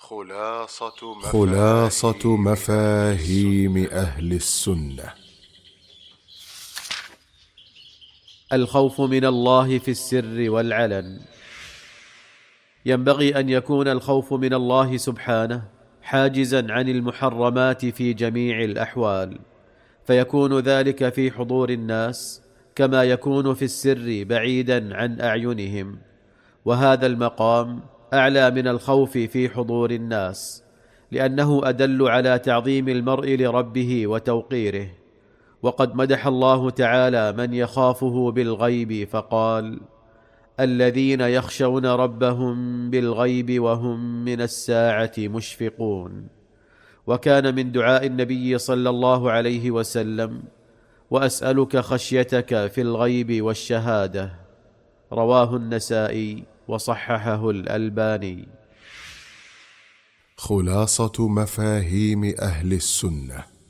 خلاصة مفاهيم أهل السنة. الخوف من الله في السر والعلن. ينبغي أن يكون الخوف من الله سبحانه حاجزا عن المحرمات في جميع الأحوال، فيكون ذلك في حضور الناس كما يكون في السر بعيدا عن أعينهم، وهذا المقام أعلى من الخوف في حضور الناس، لأنه أدل على تعظيم المرء لربه وتوقيره. وقد مدح الله تعالى من يخافه بالغيب فقال: الذين يخشون ربهم بالغيب وهم من الساعة مشفقون. وكان من دعاء النبي صلى الله عليه وسلم: وأسألك خشيتك في الغيب والشهادة. رواه النسائي وصححه الألباني. خلاصة مفاهيم أهل السنة.